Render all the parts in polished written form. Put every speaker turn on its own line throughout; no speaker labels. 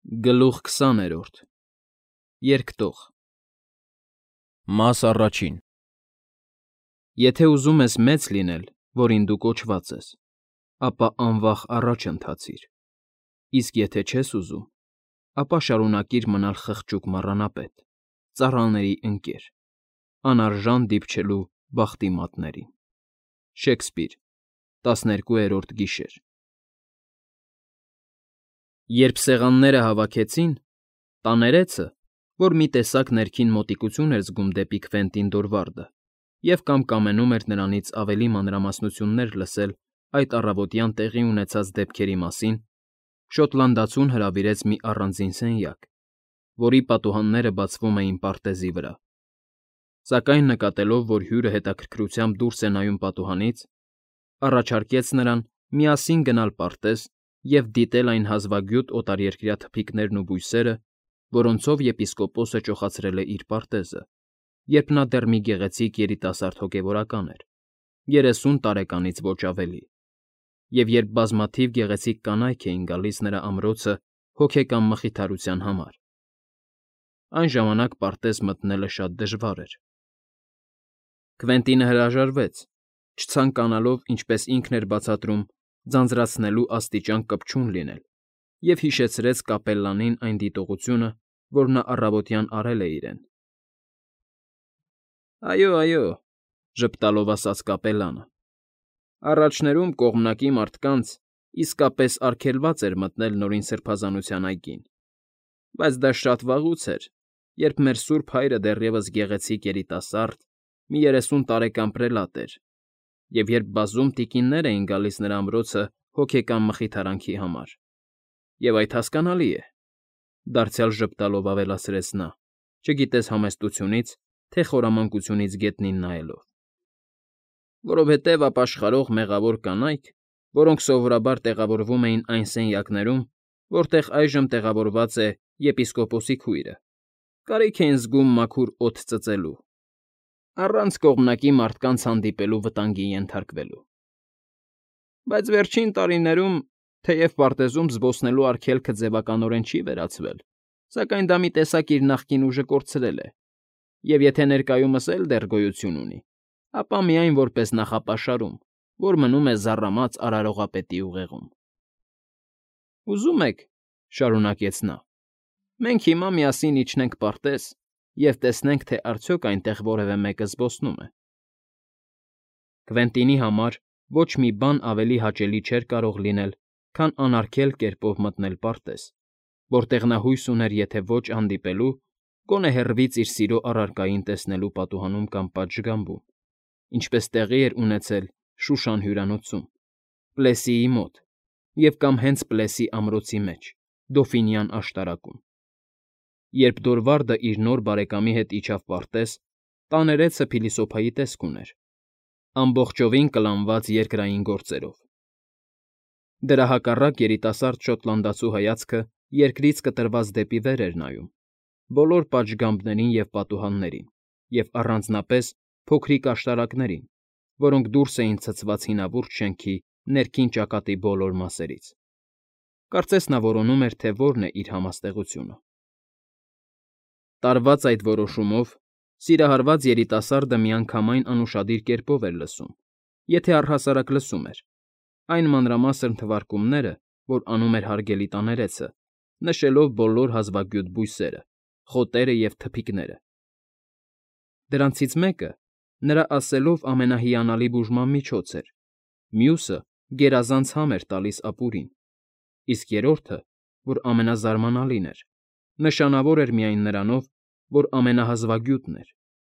Գլուխ 20-րդ Երկտող Մաս առաջին Եթե ուզում ես մեծ լինել, որին դու կոչված ես, ապա անվախ առաջ ընթացիր, իսկ եթե չես ուզում, ապա շարունակիր մնալ խղճուկ մառանապետ, ծառաների ընկեր, անարժան դիպչելու բախտի մատներին։ Շեքսպիր, 12-րդ գիշեր։ Երբ սեղանները հավաքեցին, տաներեցը, որ մի տեսակ ներքին մոտիկություն էր զգում դեպի Քվենտին Դորվարդը և կամենում էր նրանից ավելի մանրամասնություններ լսել այդ առավոտյան տեղի ունեցած դեպքերի մասին, շոտլանդացուն հրավիրեց մի առանձին սենյակ, որի պատուհանները բացվում էին պարտեզի վրա։ Սակայն նկատելով, որ հյուրը հետաքրքրությամբ դուրս է նայում պատուհանից, առաջարկեց նրան միասին գնալ պարտեզ և դիտել այն հազվագյուտ օտարերկրյա թփիկներն ու բույսերը, որոնցով եպիսկոպոսը ճոխացրել է իր պարտեզը, երբ նա դեռ մի գեղեցիկ երիտասարդ հոգևորական էր, 30 տարեկանից ոչ ավելի, և երբ բազմաթիվ գեղեցիկ կանայք էին գալիս նրա ամրոցը հոգեկան մխիթարության համար։ Այն ժամանակ պարտեզ մտնելը շատ դժվար էր։ Քվենտինը հրաժարվեց, չցանկանալով, ինչպես ինքն էր բացատրում, ձանձրացնելու աստիճան կպչուն լինել, և հիշեցրեց կապելլանին այն դիտողությունը, որ նա առավոտյան արել է իրեն։ Այո, այո, ժպտալով ասաց կապելլանը, առաջներում կողմնակի մարդկանց իսկապես արգելված էր մտնել նորին սրբազանության այգին, բայց դա շատ վաղուց էր, երբ մեր սուրբ հայրը դեռևս գեղեցիկ երիտասարդ, մի 30 տարեկան պրելատ էր, և երբ բազում տիկիններ էին գալիս նրա ամրոցը հոգեկան մխիթարանքի համար, և այդ հասկանալի է, դարձյալ ժպտալով ավելացրեց նա, չգիտես համեստությունից, թե խորամանկությունից գետնին նայելով, որովհետև ապաշխարող մեղավոր կանայք, որոնք սովորաբար տեղավորվում էին այն սենյակներում, որտեղ այժմ տեղավորված է եպիսկոպոսի քույրը, կարիք էին զգում մաքուր օդ ծծելու, առանց կողմնակի մարդկանց հանդիպելու վտանգի ենթարկվելու։ Բայց վերջին տարիներում, թեև պարտեզում զբոսնելու արգելքը ձևականորեն չի վերացվել, սակայն դա մի տեսակ իր նախկին ուժը կորցրել է, և եթե ներկայումս էլ դեռ գոյություն ունի, ապա միայն որպես նախապաշարում, որ մնում է զառամած արարողապետի ուղեղում։ Ուզում եք, շարունակեց նա, մենք հիմա միասին իջնենք պարտեզ և տեսնենք, թե արդյոք այնտեղ որևէ մեկը զբոսնում է։ Քվենտինի համար ոչ մի բան ավելի հաճելի չէր կարող լինել, քան անարգել կերպով մտնել պարտեզ, որտեղ նա հույս ուներ եթե ոչ հանդիպելու, գոնե հեռվից իր սիրո առարկային տեսնելու պատուհանում կամ պատշգամբում, ինչպես տեղի էր ունեցել Շուշան հյուրանոցում, Պլեսիի մոտ և կամ հենց Պլեսի ամրոցի մեջ, Դոֆինյան աշտարակում։ Երբ Դորվարդը իր նոր բարեկամի հետ իջավ պարտեզ, տաներեցը փիլիսոփայի տեսք ուներ, ամբողջովին կլանված երկրային գործերով։ Դրա հակառակ երիտասարդ շոտլանդացու հայացքը երկրից կտրված դեպի վեր էր նայում, բոլոր պատշգամբներին և պատուհաններին, և առանձնապես փոքրիկ աշտարակներին, որոնք դուրս էին ցցված հինավուրց շենքի ներքին ճակատի բոլոր մասերից։ Կարծես նա որոնում էր, թե որն է իր համաստեղությունը։ Տարված այդ որոշումով, սիրահարված երիտասարդը միանգամայն անուշադիր կերպով էր լսում, եթե առհասարակ լսում էր, այն մանրամասն թվարկումները, որ անում էր հարգելի տաներեցը, նշելով բոլոր հազվագյուտ բույսերը, խոտերը և թփիկները։ Դրանցից մեկը, նրա ասելով, ամենահիանալի բուժման միջոց էր, մյուսը գերազանց համ էր տալիս ապուրին, իսկ երրորդը, որ ամենազարմանալին էր, նշանավոր էր միայն նրանով, որ ամենահազվագյուտն էր։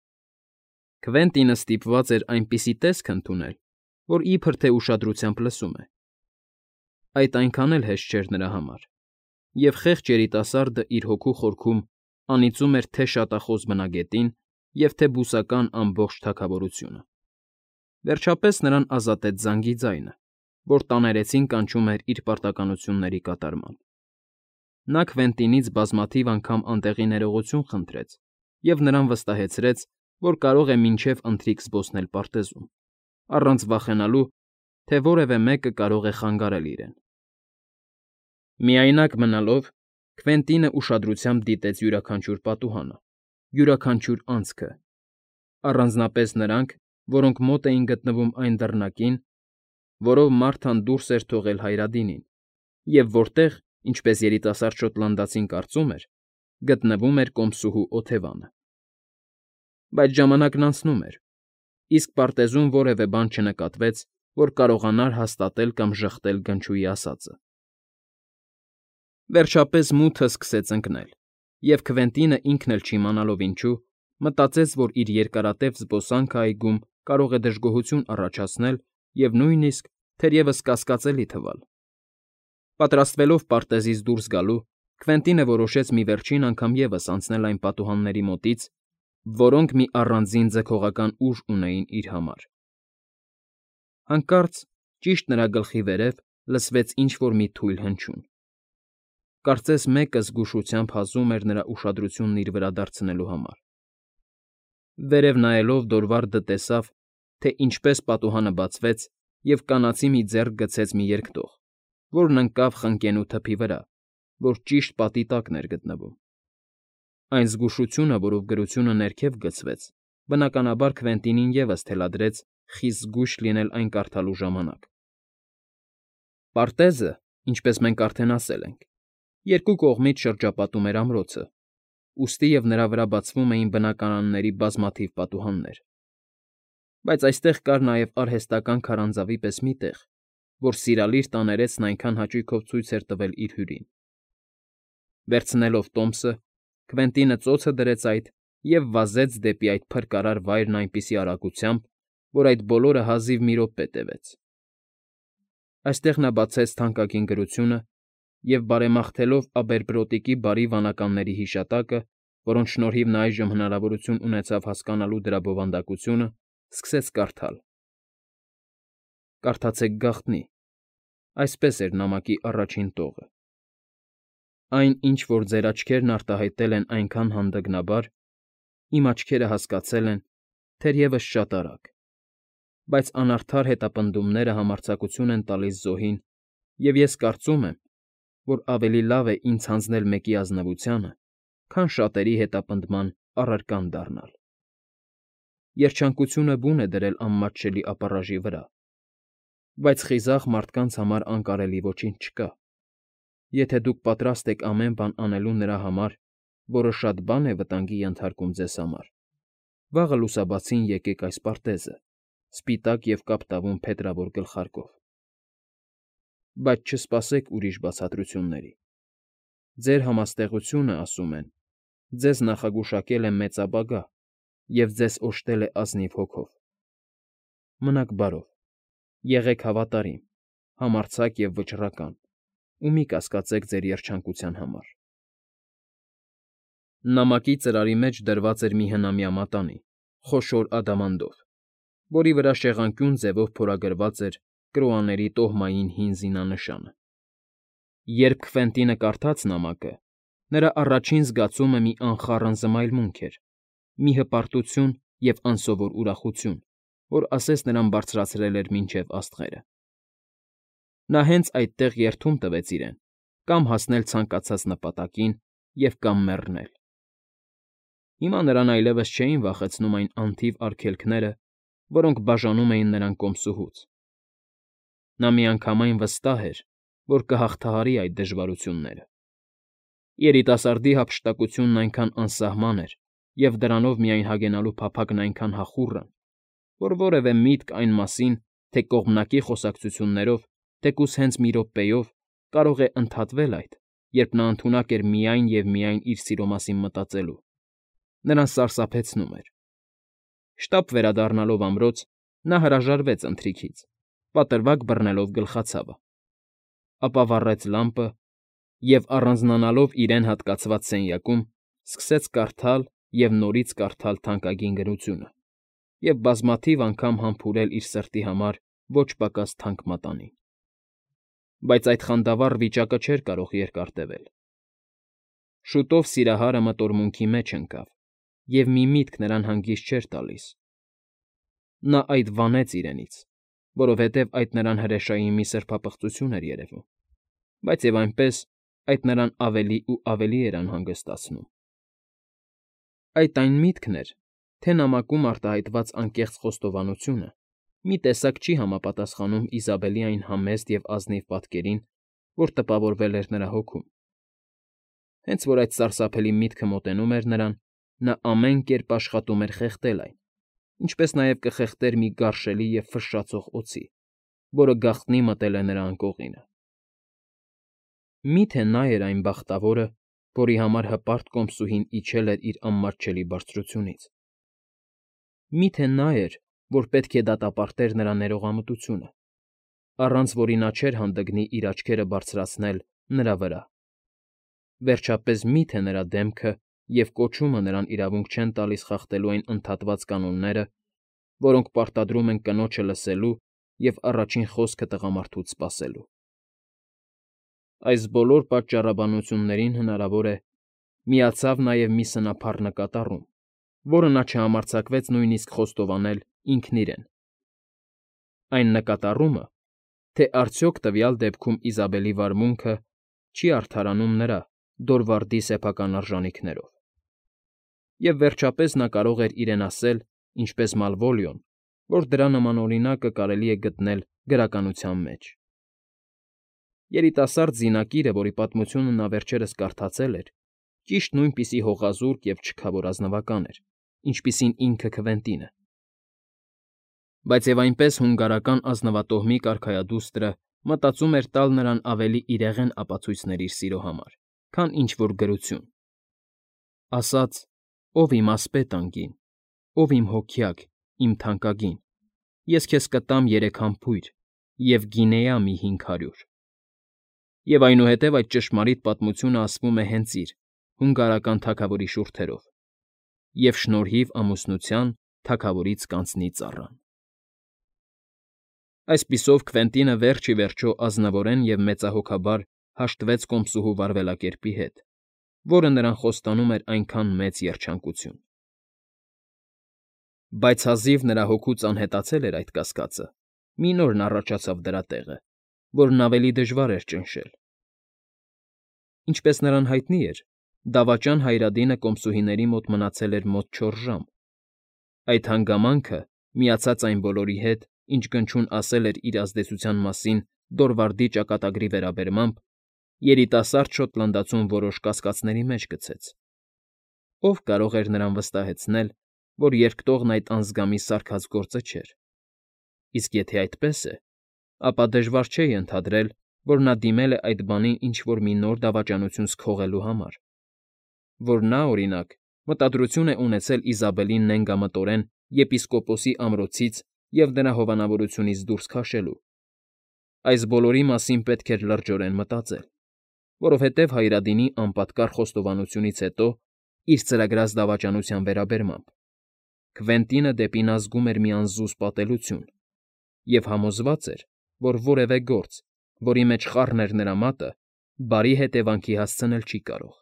Քվենտինը ստիպված էր այնպիսի տեսք ընդունել, որ իբր թե ուշադրությամբ լսում է։ Այդ այնքան էլ հեշտ չէր նրա համար, և խեղճ երիտասարդը իր հոգու խորքում անիծում էր թե շատախոս բնագետին և թե բուսական ամբողջ թագավորությունը։ Վերջապես նրան ազատեց զանգի ձայնը, որ տաներեցին կանչում էր իր պարտականությունների կատարման։ Նա Քվենտինից բազմաթիվ անգամ անտեղի ներողություն խնդրեց և նրան վստահեցրեց, որ կարող է մինչև ընթրիք զբոսնել պարտեզում, առանց վախենալու, թե որևէ մեկը կարող է խանգարել իրեն։ Միայնակ մնալով, Քվենտինը ուշադրությամբ դիտեց յուրաքանչյուր պատուհանը, յուրաքանչյուր անցքը, առանձնապես նրանք, որոնք մոտ էին գտնվում այն դռնակին, որով Մարթան դուրս էր թողել Հայրադինին, և որտեղ, ինչպես երիտասարդ շոտլանդացին կարծում էր, գտնվում էր կոմսուհու օթևանը։ Բայց ժամանակն անցնում էր, իսկ պարտեզում որևէ բան չնկատվեց, որ կարողանար հաստատել կամ ժխտել գնչուի ասածը։ Վերջապես մութը սկսեց ընկնել, և Քվենտինը ինքն էլ չիմանալով ինչու, մտածեց, որ իր երկարատև զբոսանքը այգում կարող է դժգոհություն առաջացնել և նույնիսկ, թերևս կասկածելի թվալ։ Պատրաստվելով պարտեզից դուրս գալու, Քվենտինը որոշեց մի վերջին անգամ ևս անցնել այն պատուհանների մոտից, որոնք մի առանձին ձգողական ուժ ունեին իր համար։ Հանկարծ, ճիշտ նրա գլխի վերև լսվեց ինչ֊որ մի թույլ հնչյուն։ Կարծես մեկը զգուշությամբ հազում էր նրա ուշադրությունն իր վրա դարձնելու համար։ Վերև նայելով Դորվարդը տեսավ, թե ինչպես պատուհանը բացվեց և կանացի մի ձեռք գցեց մի երկտող, որն ընկավ խնկենու թփի վրա, որ ճիշտ պատի տակն էր գտնվում։ Այն զգուշությունը, որով գրությունը ներքև գցվեց, բնականաբար Քվենտինին ևս թելադրեց խիստ զգույշ լինել այն կարդալու ժամանակ։ Պարտեզը, ինչպես մենք արդեն ասել ենք, երկու կողմից շրջապատում էր ամրոցը, ուստի և նրա վրա բացվում էին բնակարանների բազմաթիվ պատուհաններ։ Բայց այստեղ կար նաև արհեստական քարանձավի պես մի տեղ, որ սիրալիր տաներեցն այնքան հաճույքով ցույց էր տվել իր հյուրին։ Վերցնելով տոմսը, Քվենտինը ծոցը դրեց այդ և վազեց դեպի այդ փրկարար վայրն այնպիսի արագությամբ, որ այդ բոլորը հազիվ մի րոպե տևեց։ Այստեղ նա բացեց թանկագին գրությունը և, բարեմաղթելով ապերբրոտիկի բարի վանականների հիշատակը, որոնց շնորհիվ նա այժմ հնարավորություն ունեցավ հասկանալու դրա բովանդակությունը, սկսեց կարդալ. «Կարդացեք գաղտնի», այսպես էր նամակի առաջին տողը։ «Այն, ինչ որ ձեր աչքերն արտահայտել են այնքան հանդգնաբար, իմ աչքերը հասկացել են, թերևս շատ արագ, բայց անարդար հետապնդումները համարձակություն են տալիս զոհին, և ես կարծում եմ, որ ավելի լավ է ինձ հանձնել մեկի ազնվությանը, քան շատերի հետապնդման առարկան դառնալ։ Երջանկությունը բուն է դրել անմատչելի ապառաժի վրա, բայց խիզախ մարդկանց համար անկարելի ոչինչ չկա։ Եթե դուք պատրաստ եք ամեն բան անելու նրա համար, որը շատ բան է վտանգի ենթարկում ձեզ համար, վաղը լուսաբացին եկեք այս պարտեզը, սպիտակ և կապտավուն փետրավոր գլխարկով։ Բայց չսպասեք ուրիշ բացատրությունների։ Ձեր համաստեղությունը, ասում են, ձեզ նախագուշակել է մեծ ապագա և ձեզ օժտել է ազնիվ հոգով։ Մնաք բարով, եղեք հավատարիմ, համարձակ և վճռական ու մի կասկածեք ձեր երջանկության համար»։ Նամակի ծրարի մեջ դրված էր մի հնամյա մատանի, խոշոր ադամանդով, որի վրա շեղանկյուն ձևով փորագրված էր Կրոաների տոհմային հին զինանշանը։ Երբ Քվենտինը կարդաց նամակը, նրա առաջին զգացումը մի անխառն զմայլմունք էր, մի հպարտություն և անսովոր ուրախություն, որ ասես նրան բարձրացրել էր մինչև աստղերը։ Նա հենց այդտեղ երդում տվեց իրեն կամ հասնել ցանկացած նպատակին և կամ մեռնել։ Հիմա նրան այլևս չէին վախեցնում այն անթիվ արգելքները, որոնք բաժանում էին նրան կոմսուհուց։ Նա միանգամայն վստահ էր, որ կհաղթահարի այդ դժվարությունները։ Երիտասարդի հափշտակությունն այնքան անսահման էր և դրանով միայն հագենալու փափագն այնքան հախուռն, որ որևէ միտք այն մասին, թե կողմնակի խոսակցություններով, թեկուզ հենց մի րոպեով, կարող է ընդհատվել այդ, երբ նա ընդունակ էր միայն և միայն իր սիրո մասին մտածելու, նրան սարսափեցնում էր։ Շտապ վերադառնալով ամրոց, նա հրաժարվեց ընթրիքից, պատրվակ բռնելով գլխացավը, ապա վառեց լամպը և, առանձնանալով իրեն հատկացված սենյակում, սկսեց կարդալ և նորից կարդալ թանկագին գրությունը և բազմաթիվ անգամ համբուրել իր սրտի համար ոչ պակաս թանկ մատանին։ Բայց այդ խանդավառ վիճակը չէր կարող երկար տևել։ Շուտով սիրահարը մտորմունքի մեջ ընկավ, և մի միտք նրան հանգիստ չէր տալիս։ Նա այդ վանեց իրենից, որովհետև այդ նրան հրեշային մի սրբապղծություն էր երևում, բայց և այնպես այդ նրան ավելի ու ավելի էր անհանգստացնում։ Այդ այն միտքն էր, թե նամակում արտահայտված անկեղծ խոստովանությունը մի տեսակ չի համապատասխանում Իզաբելի այն համեստ և ազնիվ պատկերին, որ տպավորվել էր նրա հոգում։ Հենց որ այդ սարսափելի միտքը մոտենում էր նրան, նա ամեն կերպ աշխատում էր խեղդել այն, ինչպես նաև կխեղդեր մի գարշելի և ֆշշացող օձի, որը գաղտնի մտել է նրա անկողինը։ Մի՞թե նա էր այն բախտավորը, որի համար հպարտ կոմսուհին իջել էր իր անմատչելի բարձրությունից։ Մի՞թե նա էր, որ պետք է դատապարտեր նրա ներողամտությունը, առանց որի նա չէր հանդգնի իր աչքերը բարձրացնել նրա վրա։ Վերջապես մի՞թե նրա դեմքը և կոչումը նրան իրավունք չեն տալիս խախտելու այն ընդհատված կանոնները, որոնք պարտադրում են կնոջը լսելու և առաջին խոսքը տղամարդուց սպասելու։ Այս բոլոր պատճառաբանություններին, հնարավոր է, միացավ նաև մի սնափառ նկատառում, որը նա չհամարձակվեց նույնիսկ խոստովանել ինքն իրեն։ Այն նկատառումը, թե արդյոք տվյալ դեպքում Իզաբելի վարմունքը չի արդարանում նրա՝ Դորվարդի սեփական արժանիքներով։ Եվ վերջապես նա կարող էր իրեն ասել, ինչպես Մալվոլիոն, որ դրա նման օրինակը կարելի է գտնել գրականության մեջ։ Երիտասարդ զինակիրը, որի պատմությունը նա վերջերս կարդացել էր, ճիշտ նույնպիսի հողազուրկ և չքավոր ազնվական էր, ինչպիսին ինքը Քվենտինը։ Բայց և այնպես հունգարական ազնվատոհմի կարգայադուստրը մտածում էր տալ նրան ավելի իրեղեն ապացույցներ իր սիրո համար, քան ինչ֊որ գրություն։ Ասաց. «Ով իմ ասպետ անգին, ով իմ հոգյակ, իմ թանկագին, ես քեզ կտամ 3 համբույր և գինեա մի 500»։ Եվ այնուհետև այդ ճշմարիտ պատմությունը ասվում է հենց իր՝ հունգարական թագավորի շուրթերով. «Եվ շնորհիվ ամուսնության թագավորից կանցնի ծառան»։ Այսպիսով Քվենտինը վերջ ի վերջո ազնվորեն և մեծահոգաբար հաշտվեց կոմսուհու վարվելակերպի հետ, որը նրան խոստանում էր այնքան մեծ երջանկություն։ Բայց հազիվ նրա հոգուց անհետացել էր այդ կասկածը, մի նորն առաջացավ դրա տեղը, որն ավելի դժվար էր ճնշել։ Ինչպես նրան հայտնի էր, դավաճան Հայրադինը կոմսուհիների մոտ մնացել էր մոտ 4 ժամ։ Այդ հանգամանքը, միացած այն բոլորի հետ, ինչ Գնչուն ասել էր իր ազդեցության մասին Դորվարդի ճակատագրի վերաբերմամբ, երիտասարդ շոտլանդացուն որոշ կասկածների մեջ գցեց։ Ո՞վ կարող էր նրան վստահեցնել, որ երկտողն այդ անզգամի սարքած գործը չէր։ Իսկ եթե այդպես է, ապա դժվար չէ ենթադրել, որ նա դիմել է այդ բանին ինչ֊որ մի նոր դավաճանություն սքողելու համար, որ նա, օրինակ, մտադրություն է ունեցել Իզաբելին նենգամտորեն եպիսկոպոսի ամրոցից և նրա հովանավորությունից դուրս քաշելու։ Այս բոլորի մասին պետք էր լրջորեն մտածել, որովհետև Հայրադինի անպատկառ խոստովանությունից հետո իր ծրագրած դավաճանության վերաբերմամբ Քվենտինը դեպի նա զգում էր մի անզուսպ ատելություն և համոզված էր, որ որևէ գործ, որի մեջ խառն էր նրա մատը, բարի հետևանքի հասցնել չի կարող։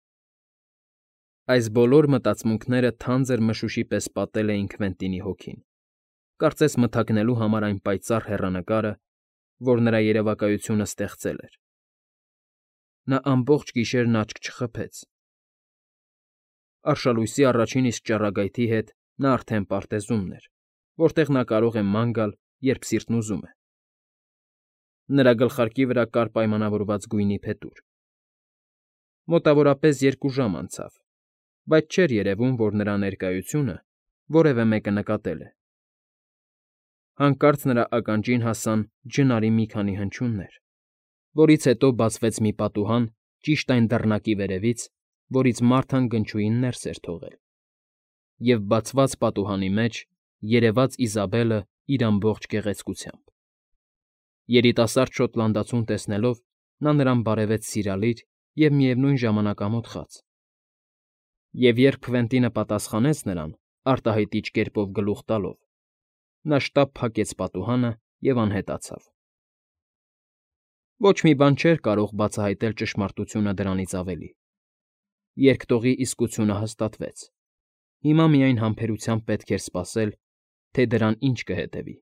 Այս բոլոր մտածմունքները թանձր մշուշի պես պատել էին Քվենտինի հոգին, կարծես մթագնելու համար այն պայծառ հեռանկարը, որ նրա երևակայությունը ստեղծել էր։ Նա ամբողջ գիշերն աչք չխփեց։ Արշալույսի առաջին իսկ ճառագայթի հետ նա արդեն պարտեզումն էր, որտեղ նա կարող է ման գալ, երբ սիրտն ուզում է։ Նրա գլխարկի վրա կար պայմանավորված գույնի փետուր։ Մոտավորապես 2 ժամ անցավ, բայց չէր երևում, որ նրա ներկայությունը որևէ մեկը նկատել է։ Հանկարծ նրա ականջին հասան ջնարի մի քանի հնչյուններ, որից հետո բացվեց մի պատուհան ճիշտ այն դռնակի վերևից, որից Մարթան Գնչուին ներս էր թողել, և բացված պատուհանի մեջ երևաց Իզաբելը իր ամբողջ գեղեցկությամբ։ Երիտասարդ շոտլանդացուն տեսնելով՝ նա նրան բարևեց սիրալիր և միևնույն ժամանակ ամոթխած։ Եվ երբ Քվենտինը պատասխանեց նրան՝ արտահայտիչ կերպով գլուխ տալով, նա շտապ փակեց պատուհանը և անհետացավ։ Ոչ մի բան չէր կարող բացահայտել ճշմարտությունը դրանից ավելի։ Երկտողի իսկությունը հաստատվեց։ Հիմա միայն համբերությամբ պետք էր սպասել, թե դրան ինչ կհետևի։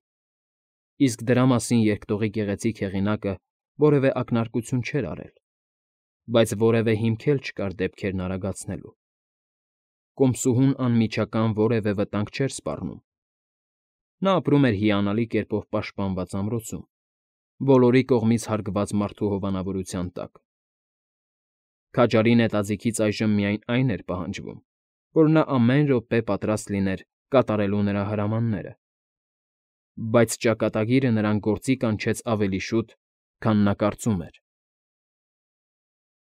Իսկ դրա մասին երկտողի գեղեցիկ հեղինակը որևէ ակնարկություն չէր արել։ բայց որևէ հիմք էլ չկար դեպքերն արագացնելու։ Կոմսուհուն անմիջական որևէ վտանգ չէր սպառնում։ Նա ապրում էր հիանալի կերպով պաշտպանված ամրոցում, բոլորի կողմից հարգված մարդու հովանավորության տակ։ Քաջարի նետաձիգից այժմ միայն այն էր պահանջվում, որ նա ամեն րոպե պատրաստ լիներ կատարելու նրա հրամանները, բայց ճակատագիրը նրան գործի կանչեց ավելի շուտ, քան նա կարծում էր։